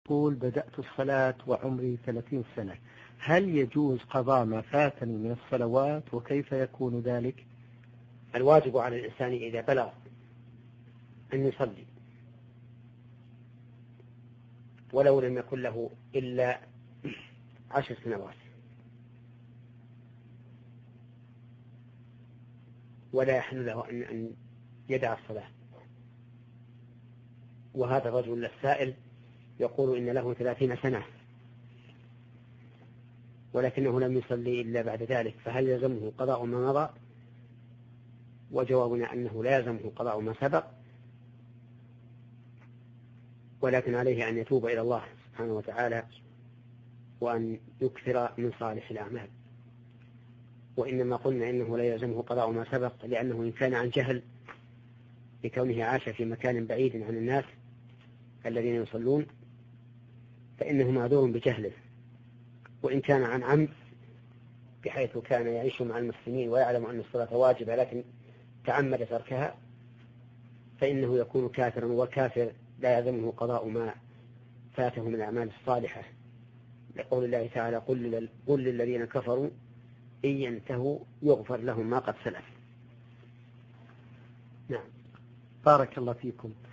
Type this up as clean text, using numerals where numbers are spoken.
يقول بدأت الصلاة وعمري 30 سنة، هل يجوز قضاء ما فاتني من الصلوات وكيف يكون ذلك؟ الواجب على الإنسان إذا بلغ أن يصلي ولو لم يكن له إلا 10 سنوات ولا يحل له أن يدع الصلاة. وهذا الرجل السائل يقول إن له 30 سنة ولكنه لم يصلي إلا بعد ذلك، فهل يلزمه قضاء ما مضى؟ وجوابنا أنه لا يلزمه قضاء ما سبق، ولكن عليه أن يتوب إلى الله سبحانه وتعالى وأن يكثر من صالح الأعمال. وإنما قلنا إنه لا يلزمه قضاء ما سبق لأنه إن كان عن جهل لكونه عاش في مكان بعيد عن الناس الذين يصلون فإنه معذور بجهله، وإن كان عن عمد بحيث كان يعيش مع المسلمين ويعلم أن الصلاة واجبة لكن تعمد تركها فإنه يكون كافرا، والكافر لا يلزمه قضاء ما فاته من الأعمال الصالحة، لقول الله تعالى قل للذين كفروا إن ينتهوا يغفر لهم ما قد سلف. نعم، بارك الله فيكم.